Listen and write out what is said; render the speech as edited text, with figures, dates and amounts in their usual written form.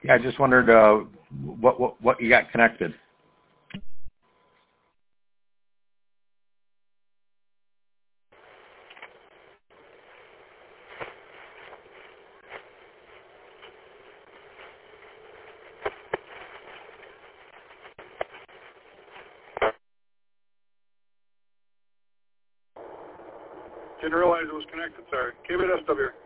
Yeah, I just wondered what you got connected. Didn't realize it was connected, sorry. KBSW.